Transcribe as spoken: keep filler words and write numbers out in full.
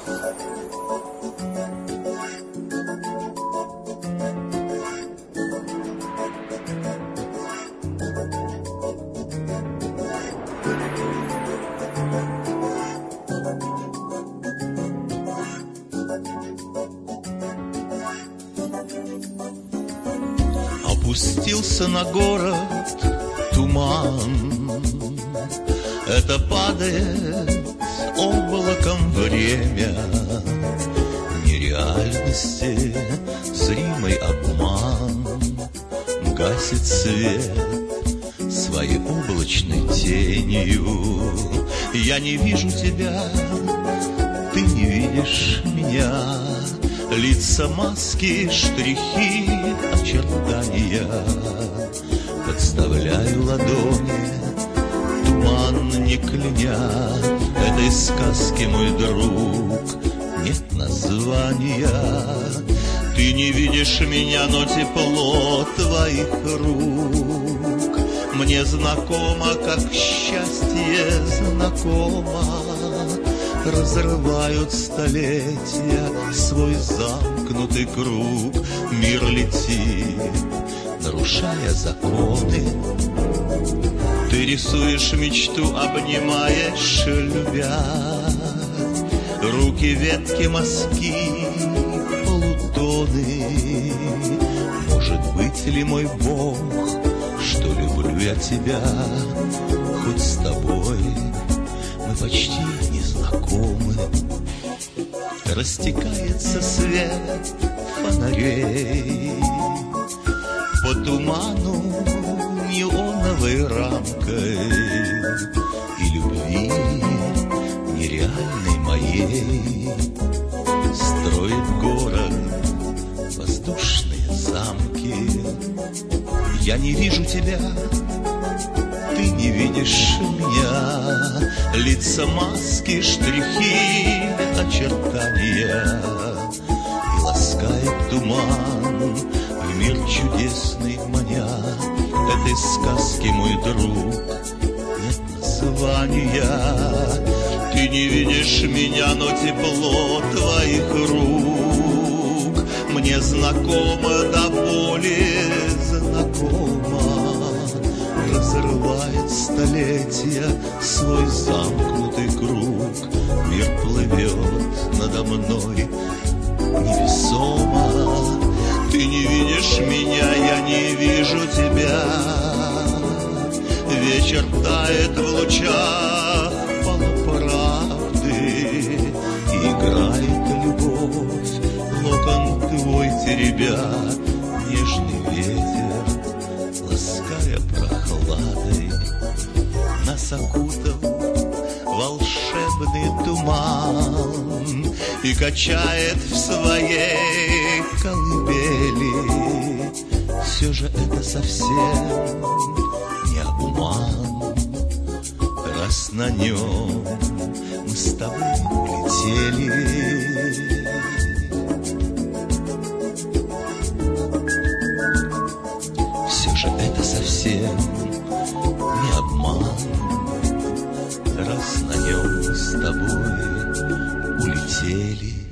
Опустился на город туман, это падает облаком время нереальности, зримый обман гасит свет своей облачной тенью. Я не вижу тебя, ты не видишь меня. Лица, маски, штрихи, очертания. Подставляю ладони, туман не кляня. Этой сказки, мой друг, нет названия. Ты не видишь меня, но тепло твоих рук мне знакомо, как счастье знакомо. Разрывают столетия свой замкнутый круг. Мир летит, нарушая законы. Ты рисуешь мечту, обнимаешь, любя. Руки, ветки, мазки, полутоны. Может быть ли, мой Бог, что люблю я тебя? Хоть с тобой мы почти не знакомы. Растекается свет фонарей по туману неоновой рамкой. И любви нереальной моей строит город воздушные замки. Я не вижу тебя, ты не видишь меня. Лица, маски, штрихи, очертания. И ласкает туман в мир чудесный маня. Этой сказки, мой друг, нет названия. Ты не видишь меня, но тепло твоих рук мне знакомо, до боли знакомо. Разрывает столетия свой замкнутый круг. Мир плывет надо мной невесомо. Ты не видишь меня, я не вижу тебя. Вечер тает в лучах полуправды. И играет любовь, локон твой теребя. Нежный ветер, лаская прохладой, нас окутал волшебный туман и качает в своей колыбели. Все же это совсем не обман, раз на нем мы с тобой улетели. Совсем не обман, раз на нем с тобой улетели.